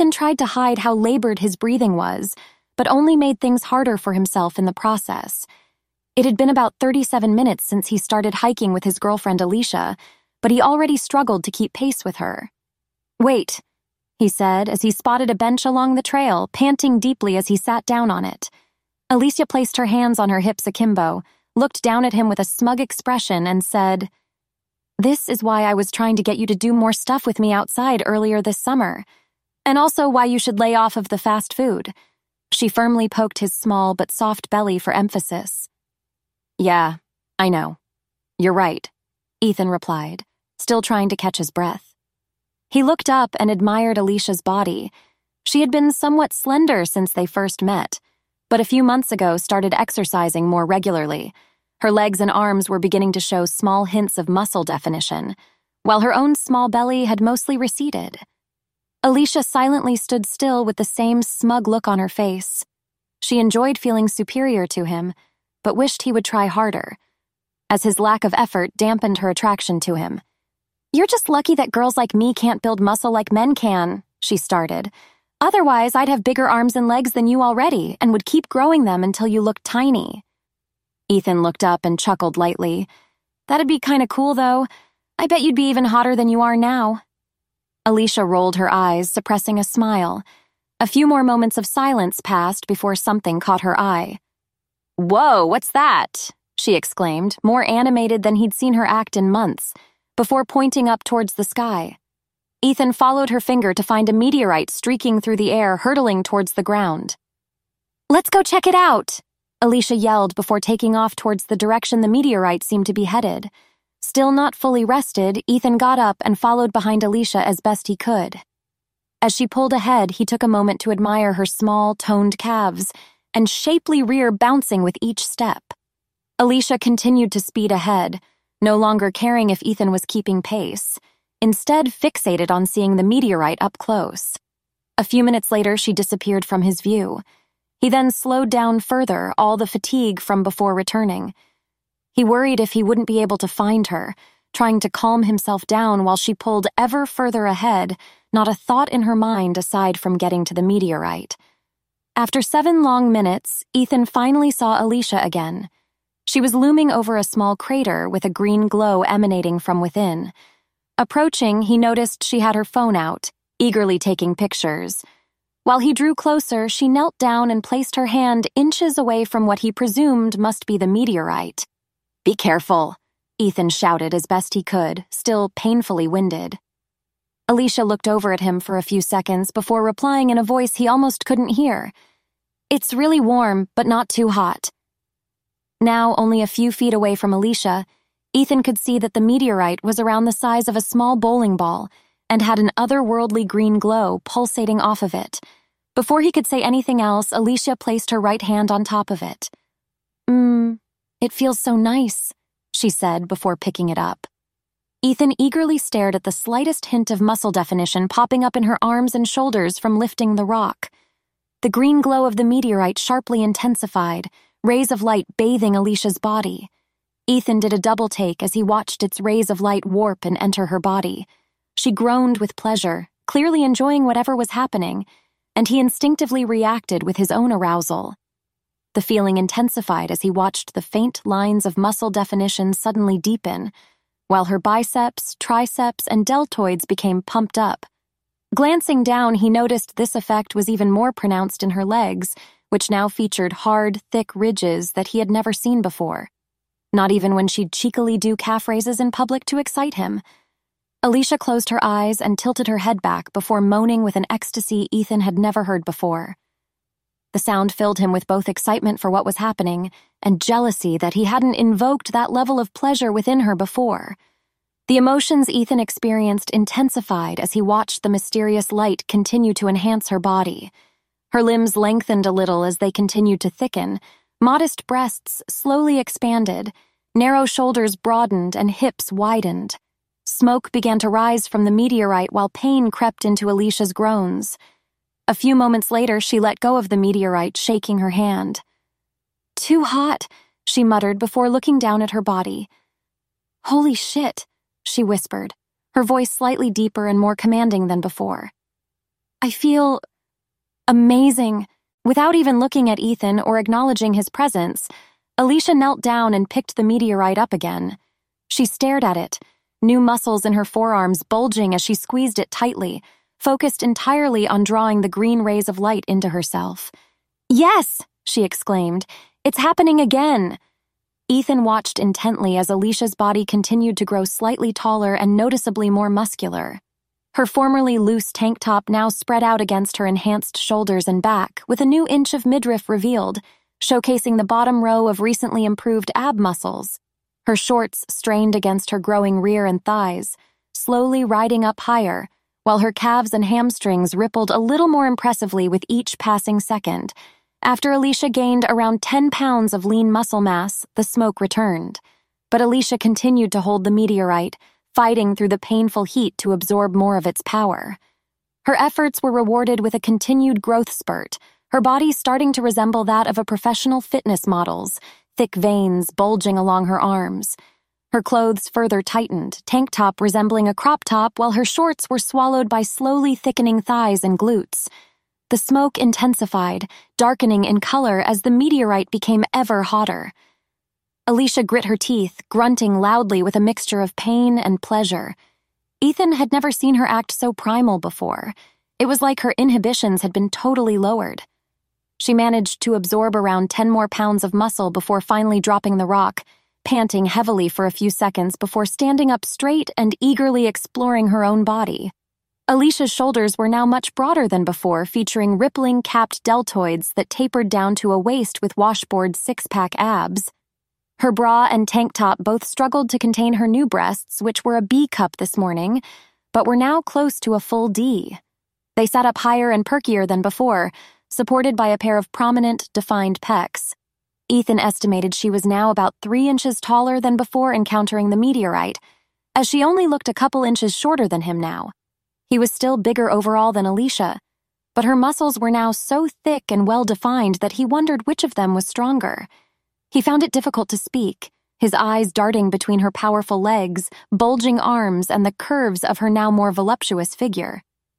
Ethan tried to hide how labored his breathing was, but only made things harder for himself in the process. It had been about 37 minutes since he started hiking with his girlfriend Alicia, but he already struggled to keep pace with her. "Wait," he said as he spotted a bench along the trail, panting deeply as he sat down on it. Alicia placed her hands on her hips akimbo, looked down at him with a smug expression, and said, "This is why I was trying to get you to do more stuff with me outside earlier this summer, and also why you should lay off of the fast food." She firmly poked his small but soft belly for emphasis. "Yeah, I know. You're right," Ethan replied, still trying to catch his breath. He looked up and admired Alicia's body. She had been somewhat slender since they first met, but a few months ago started exercising more regularly. Her legs and arms were beginning to show small hints of muscle definition, while her own small belly had mostly receded. Alicia silently stood still with the same smug look on her face. She enjoyed feeling superior to him, but wished he would try harder, as his lack of effort dampened her attraction to him. "You're just lucky that girls like me can't build muscle like men can," she started. "Otherwise, I'd have bigger arms and legs than you already and would keep growing them until you looked tiny." Ethan looked up and chuckled lightly. "That'd be kinda cool, though. I bet you'd be even hotter than you are now." Alicia rolled her eyes, suppressing a smile. A few more moments of silence passed before something caught her eye. "Whoa, what's that?" she exclaimed, more animated than he'd seen her act in months, before pointing up towards the sky. Ethan followed her finger to find a meteorite streaking through the air, hurtling towards the ground. "Let's go check it out," Alicia yelled before taking off towards the direction the meteorite seemed to be headed. Still not fully rested, Ethan got up and followed behind Alicia as best he could. As she pulled ahead, he took a moment to admire her small, toned calves and shapely rear bouncing with each step. Alicia continued to speed ahead, no longer caring if Ethan was keeping pace, instead fixated on seeing the meteorite up close. A few minutes later, she disappeared from his view. He then slowed down further, all the fatigue from before returning. He worried if he wouldn't be able to find her, trying to calm himself down while she pulled ever further ahead, not a thought in her mind aside from getting to the meteorite. After 7 long minutes, Ethan finally saw Alicia again. She was looming over a small crater with a green glow emanating from within. Approaching, he noticed she had her phone out, eagerly taking pictures. While he drew closer, she knelt down and placed her hand inches away from what he presumed must be the meteorite. "Be careful," Ethan shouted as best he could, still painfully winded. Alicia looked over at him for a few seconds before replying in a voice he almost couldn't hear. "It's really warm, but not too hot." Now, only a few feet away from Alicia, Ethan could see that the meteorite was around the size of a small bowling ball and had an otherworldly green glow pulsating off of it. Before he could say anything else, Alicia placed her right hand on top of it. It feels so nice," she said before picking it up. Ethan eagerly stared at the slightest hint of muscle definition popping up in her arms and shoulders from lifting the rock. The green glow of the meteorite sharply intensified, rays of light bathing Alicia's body. Ethan did a double take as he watched its rays of light warp and enter her body. She groaned with pleasure, clearly enjoying whatever was happening, and he instinctively reacted with his own arousal. The feeling intensified as he watched the faint lines of muscle definition suddenly deepen, while her biceps, triceps, and deltoids became pumped up. Glancing down, he noticed this effect was even more pronounced in her legs, which now featured hard, thick ridges that he had never seen before. Not even when she'd cheekily do calf raises in public to excite him. Alicia closed her eyes and tilted her head back before moaning with an ecstasy Ethan had never heard before. The sound filled him with both excitement for what was happening and jealousy that he hadn't invoked that level of pleasure within her before. The emotions Ethan experienced intensified as he watched the mysterious light continue to enhance her body. Her limbs lengthened a little as they continued to thicken, modest breasts slowly expanded, narrow shoulders broadened, and hips widened. Smoke began to rise from the meteorite while pain crept into Alicia's groans. A few moments later, she let go of the meteorite, shaking her hand. "Too hot," she muttered before looking down at her body. "Holy shit," she whispered, her voice slightly deeper and more commanding than before. I feel amazing. Without even looking at Ethan or acknowledging his presence, Alicia knelt down and picked the meteorite up again. She stared at it, new muscles in her forearms bulging as she squeezed it tightly, focused entirely on drawing the green rays of light into herself. "Yes!" she exclaimed. "It's happening again!" Ethan watched intently as Alicia's body continued to grow slightly taller and noticeably more muscular. Her formerly loose tank top now spread out against her enhanced shoulders and back, with a new inch of midriff revealed, showcasing the bottom row of recently improved ab muscles. Her shorts strained against her growing rear and thighs, slowly riding up higher, while her calves and hamstrings rippled a little more impressively with each passing second. After Alicia gained around 10 pounds of lean muscle mass, the smoke returned. But Alicia continued to hold the meteorite, fighting through the painful heat to absorb more of its power. Her efforts were rewarded with a continued growth spurt, her body starting to resemble that of a professional fitness model's, thick veins bulging along her arms. Her clothes further tightened, tank top resembling a crop top, while her shorts were swallowed by slowly thickening thighs and glutes. The smoke intensified, darkening in color as the meteorite became ever hotter. Alicia grit her teeth, grunting loudly with a mixture of pain and pleasure. Ethan had never seen her act so primal before. It was like her inhibitions had been totally lowered. She managed to absorb around 10 more pounds of muscle before finally dropping the rock, panting heavily for a few seconds before standing up straight and eagerly exploring her own body. Alicia's shoulders were now much broader than before, featuring rippling capped deltoids that tapered down to a waist with washboard six-pack abs. Her bra and tank top both struggled to contain her new breasts, which were a B cup this morning, but were now close to a full D. They sat up higher and perkier than before, supported by a pair of prominent, defined pecs. Ethan estimated she was now about 3 inches taller than before encountering the meteorite, as she only looked a couple inches shorter than him now. He was still bigger overall than Alicia, but her muscles were now so thick and well-defined that he wondered which of them was stronger. He found it difficult to speak, his eyes darting between her powerful legs, bulging arms, and the curves of her now more voluptuous figure.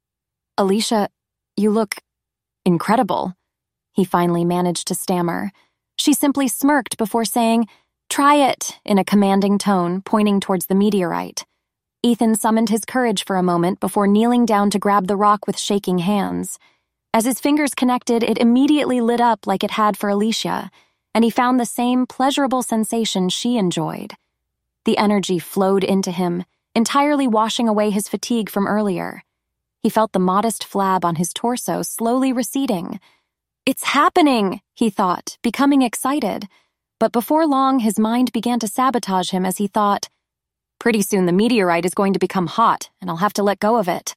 "Alicia, you look incredible," he finally managed to stammer. She simply smirked before saying, "Try it," in a commanding tone, pointing towards the meteorite. Ethan summoned his courage for a moment before kneeling down to grab the rock with shaking hands. As his fingers connected, it immediately lit up like it had for Alicia, and he found the same pleasurable sensation she enjoyed. The energy flowed into him, entirely washing away his fatigue from earlier. He felt the modest flab on his torso slowly receding. "It's happening," he thought, becoming excited. But before long, his mind began to sabotage him as he thought, "Pretty soon the meteorite is going to become hot, and I'll have to let go of it."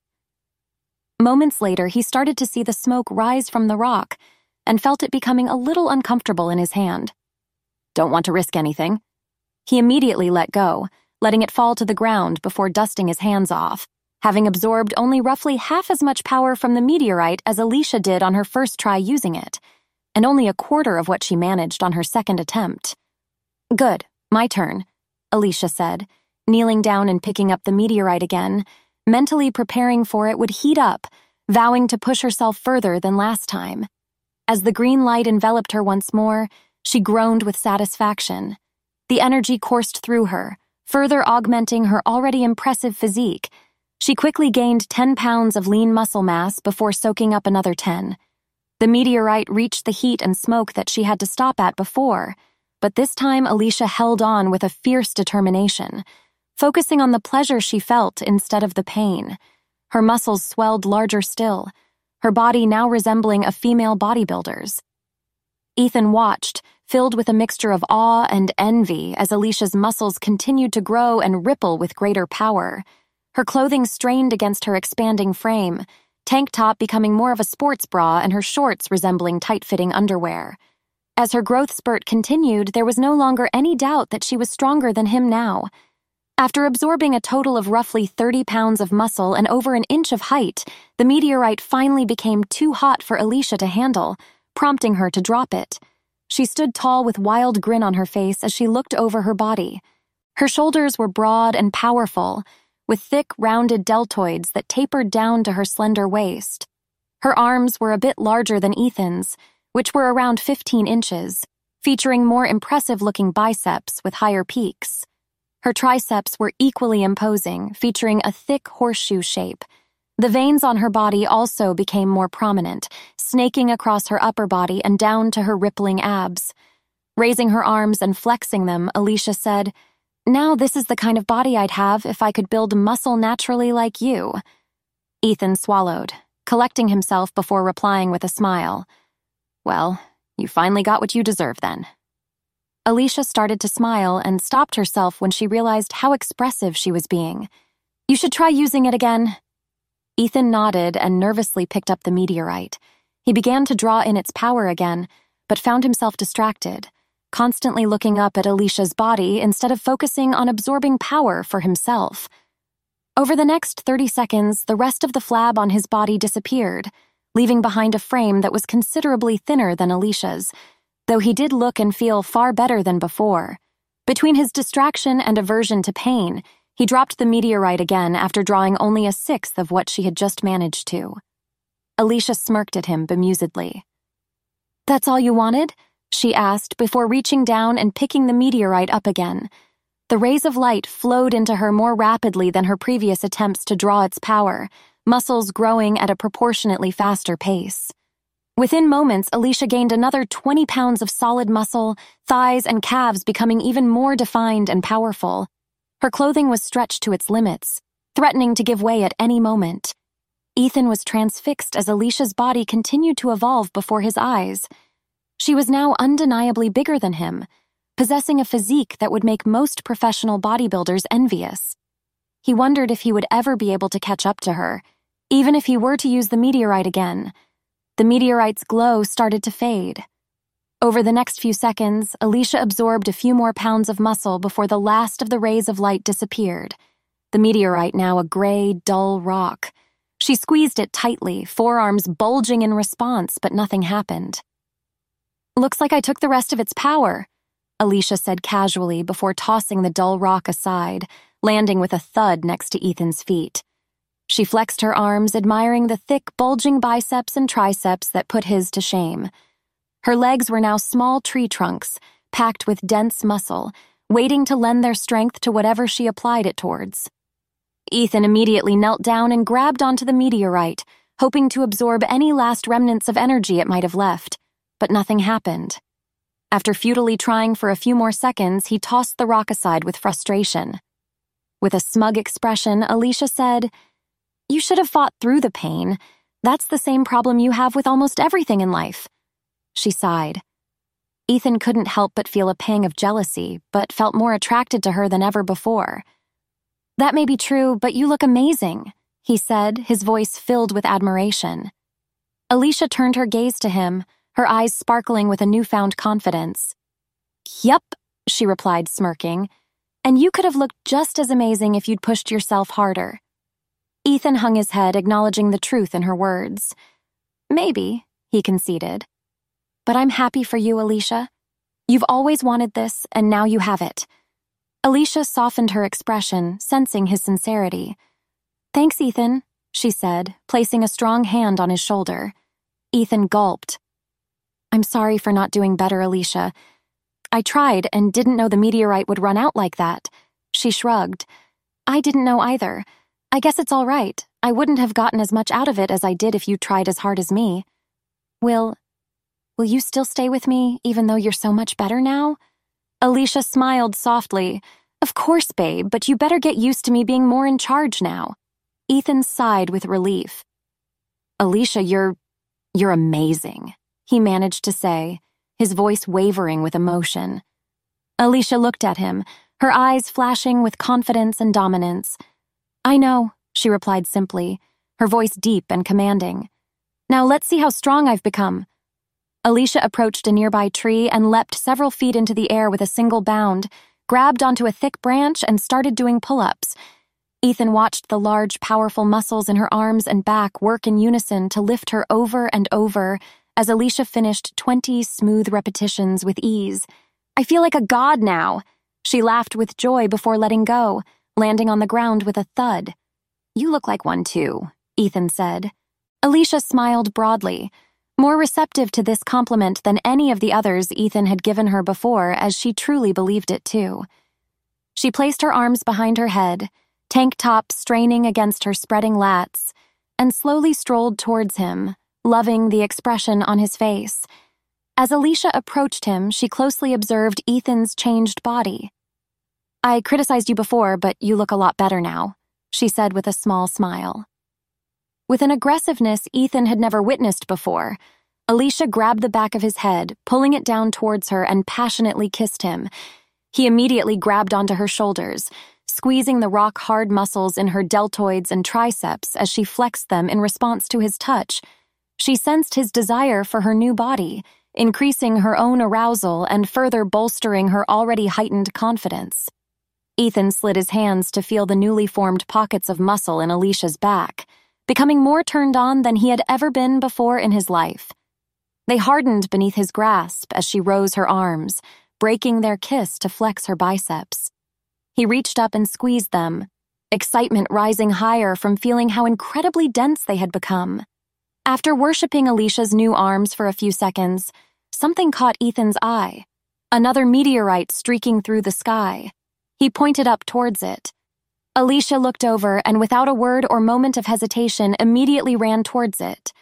Moments later, he started to see the smoke rise from the rock, and felt it becoming a little uncomfortable in his hand. "Don't want to risk anything." He immediately let go, letting it fall to the ground before dusting his hands off, having absorbed only roughly half as much power from the meteorite as Alicia did on her first try using it, and only a quarter of what she managed on her second attempt. "Good, my turn," Alicia said, kneeling down and picking up the meteorite again, mentally preparing for it would heat up, vowing to push herself further than last time. As the green light enveloped her once more, she groaned with satisfaction. The energy coursed through her, further augmenting her already impressive physique. She quickly gained 10 pounds of lean muscle mass before soaking up another 10. The meteorite reached the heat and smoke that she had to stop at before, but this time Alicia held on with a fierce determination, focusing on the pleasure she felt instead of the pain. Her muscles swelled larger still, her body now resembling a female bodybuilder's. Ethan watched, filled with a mixture of awe and envy as Alicia's muscles continued to grow and ripple with greater power. Her clothing strained against her expanding frame, tank top becoming more of a sports bra and her shorts resembling tight-fitting underwear. As her growth spurt continued, there was no longer any doubt that she was stronger than him now. After absorbing a total of roughly 30 pounds of muscle and over an inch of height, the meteorite finally became too hot for Alicia to handle, prompting her to drop it. She stood tall with wild grin on her face as she looked over her body. Her shoulders were broad and powerful, with thick, rounded deltoids that tapered down to her slender waist. Her arms were a bit larger than Ethan's, which were around 15 inches, featuring more impressive-looking biceps with higher peaks. Her triceps were equally imposing, featuring a thick horseshoe shape. The veins on her body also became more prominent, snaking across her upper body and down to her rippling abs. Raising her arms and flexing them, Alicia said, "Now this is the kind of body I'd have if I could build muscle naturally like you." Ethan swallowed, collecting himself before replying with a smile. "Well, you finally got what you deserve then." Alicia started to smile and stopped herself when she realized how expressive she was being. "You should try using it again." Ethan nodded and nervously picked up the meteorite. He began to draw in its power again, but found himself distracted, constantly looking up at Alicia's body instead of focusing on absorbing power for himself. Over the next 30 seconds, the rest of the flab on his body disappeared, leaving behind a frame that was considerably thinner than Alicia's, though he did look and feel far better than before. Between his distraction and aversion to pain, he dropped the meteorite again after drawing only a sixth of what she had just managed to. Alicia smirked at him bemusedly. "That's all you wanted?" she asked before reaching down and picking the meteorite up again. The rays of light flowed into her more rapidly than her previous attempts to draw its power, muscles growing at a proportionately faster pace. Within moments, Alicia gained another 20 pounds of solid muscle, thighs and calves becoming even more defined and powerful. Her clothing was stretched to its limits, threatening to give way at any moment. Ethan was transfixed as Alicia's body continued to evolve before his eyes. She was now undeniably bigger than him, possessing a physique that would make most professional bodybuilders envious. He wondered if he would ever be able to catch up to her, even if he were to use the meteorite again. The meteorite's glow started to fade. Over the next few seconds, Alicia absorbed a few more pounds of muscle before the last of the rays of light disappeared, the meteorite now a gray, dull rock. She squeezed it tightly, forearms bulging in response, but nothing happened. "Looks like I took the rest of its power," Alicia said casually before tossing the dull rock aside, landing with a thud next to Ethan's feet. She flexed her arms, admiring the thick, bulging biceps and triceps that put his to shame. Her legs were now small tree trunks, packed with dense muscle, waiting to lend their strength to whatever she applied it towards. Ethan immediately knelt down and grabbed onto the meteorite, hoping to absorb any last remnants of energy it might have left, but nothing happened. After futilely trying for a few more seconds, he tossed the rock aside with frustration. With a smug expression, Alicia said, "You should have fought through the pain. That's the same problem you have with almost everything in life." She sighed. Ethan couldn't help but feel a pang of jealousy, but felt more attracted to her than ever before. "That may be true, but you look amazing," he said, his voice filled with admiration. Alicia turned her gaze to him, her eyes sparkling with a newfound confidence. "Yup," she replied, smirking, "and you could have looked just as amazing if you'd pushed yourself harder." Ethan hung his head, acknowledging the truth in her words. "Maybe," he conceded. "But I'm happy for you, Alicia. You've always wanted this, and now you have it." Alicia softened her expression, sensing his sincerity. "Thanks, Ethan," she said, placing a strong hand on his shoulder. Ethan gulped. "I'm sorry for not doing better, Alicia. I tried and didn't know the meteorite would run out like that." She shrugged. "I didn't know either. I guess it's all right. I wouldn't have gotten as much out of it as I did if you tried as hard as me. Will you still stay with me, even though you're so much better now?" Alicia smiled softly. "Of course, babe, but you better get used to me being more in charge now." Ethan sighed with relief. "Alicia, you're amazing," he managed to say, his voice wavering with emotion. Alicia looked at him, her eyes flashing with confidence and dominance. "I know," she replied simply, her voice deep and commanding. "Now let's see how strong I've become." Alicia approached a nearby tree and leapt several feet into the air with a single bound, grabbed onto a thick branch and started doing pull-ups. Ethan watched the large, powerful muscles in her arms and back work in unison to lift her over and over as Alicia finished 20 smooth repetitions with ease. "I feel like a god now." She laughed with joy before letting go, landing on the ground with a thud. "You look like one too," Ethan said. Alicia smiled broadly, more receptive to this compliment than any of the others Ethan had given her before, as she truly believed it too. She placed her arms behind her head, tank top straining against her spreading lats, and slowly strolled towards him, loving the expression on his face. As Alicia approached him, she closely observed Ethan's changed body. "I criticized you before, but you look a lot better now," she said with a small smile. With an aggressiveness Ethan had never witnessed before, Alicia grabbed the back of his head, pulling it down towards her, and passionately kissed him. He immediately grabbed onto her shoulders, squeezing the rock-hard muscles in her deltoids and triceps as she flexed them in response to his touch. She sensed his desire for her new body, increasing her own arousal and further bolstering her already heightened confidence. Ethan slid his hands to feel the newly formed pockets of muscle in Alicia's back, becoming more turned on than he had ever been before in his life. They hardened beneath his grasp as she rose her arms, breaking their kiss to flex her biceps. He reached up and squeezed them, excitement rising higher from feeling how incredibly dense they had become. After worshipping Alicia's new arms for a few seconds, something caught Ethan's eye, another meteorite streaking through the sky. He pointed up towards it. Alicia looked over and without a word or moment of hesitation immediately ran towards it,